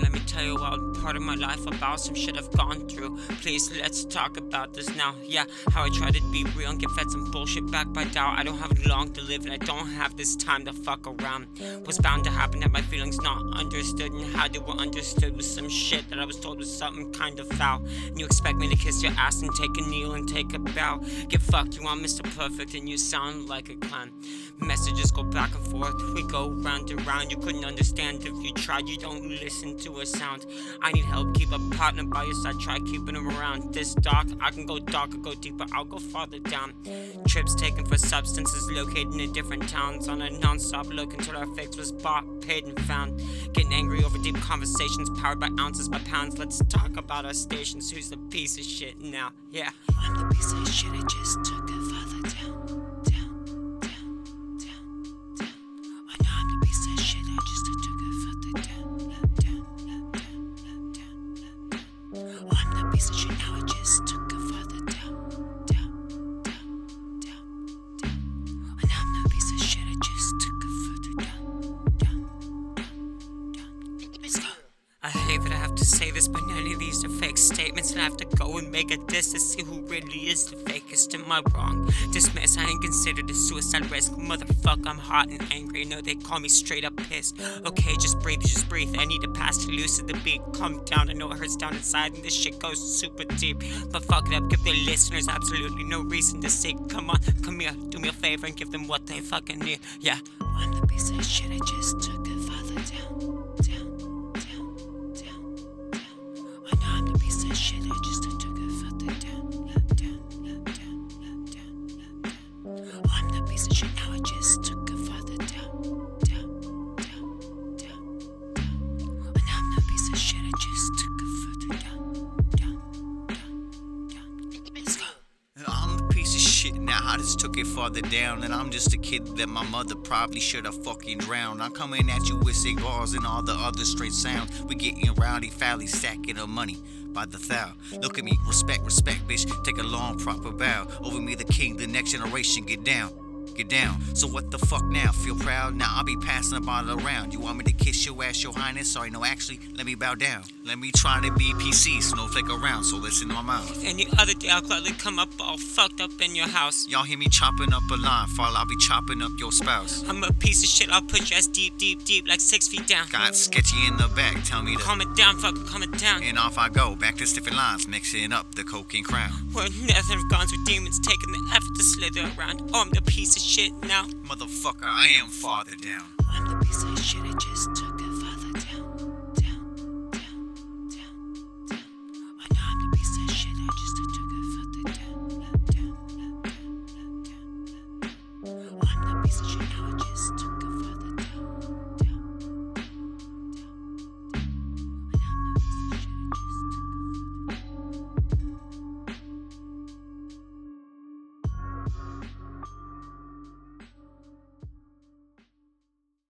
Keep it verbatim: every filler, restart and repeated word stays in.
let me tell you about part of my life, about some shit I've gone through. Please, let's talk about this now. Yeah, how I try to be real and get fed some bullshit back by doubt. I don't have long to live and I don't have this time to fuck around. Was bound to happen that my feelings not understood, and how they were understood was some shit that I was told was something kind of foul. And you expect me to kiss your ass and take a kneel and take a bow. Get fucked, you want Mister Perfect and you sound like a clown. Messages go back and forth, we go round and round. You couldn't understand if you tried, you don't listen to a sound. I need help, keep a partner by your side, try keeping him around. This dark, I can go darker, go deeper, I'll go farther down. Trips taken for substances located in different towns, on a non-stop look until our fix was bought, paid and found. Getting angry over deep conversations powered by ounces by pounds. Let's talk about our stations, who's the piece of shit now? Yeah, I'm the piece of shit, I just took it further down. I'm the piece of shit, now I just took it further down, down, down, down, down. And I'm the piece of shit, I just took it further down, down, down, down. Let's go. I hate that I have to say this, but none of these are fake statements, and I have to go and make a diss to see who really is the fakest. Am I wrong? Dismiss, I ain't considered a suicide risk. Motherfuck, I'm hot and angry. No, they call me straight up pissed. Okay, just breathe, just breathe. I need a pass to loosen the beat. Calm down, I know it hurts down inside, and this shit goes super deep. But fuck it up, give the listeners absolutely no reason to seek. Come on, come here, do me a favor and give them what they fucking need. Yeah, I'm the piece of shit, I just took it further down, down. I'm the piece of shit, I just took it further down, down, down, down, down, down. I'm the piece of shit, now I just took it further down, down, down, down, down. And I'm the piece of shit, I just took it further down, down, down, down. Let's go. I'm the piece of shit now, I just took it farther down. And I'm just a kid that my mother probably should have fucking drowned. I'm coming at you with cigars and all the other straight sounds. We getting rowdy, fally, stacking of money by the thou. Look at me, respect, respect, bitch. Take a long, proper bow. Over me, the king, the next generation, get down. Get down. So what the fuck now? Feel proud? Now I'll be passing the bottle around. You want me to kiss your ass, your highness? Sorry, no, actually, let me bow down. Let me try to be P C, snowflake around, so listen to my mouth. Any other day I'll gladly come up all fucked up in your house. Y'all hear me chopping up a line, fall, I'll be chopping up your spouse. I'm a piece of shit, I'll put your ass deep, deep, deep, like six feet down. Got sketchy in the back, tell me to calm it down, fuck, calm it down. And off I go, back to stiffy lines, mixing up the coke and crown. We're nothing of guns with demons, taking the effort to slither around. Oh, I'm the piece of shit now. Motherfucker, I am farther down. I'm the piece of shit, I just took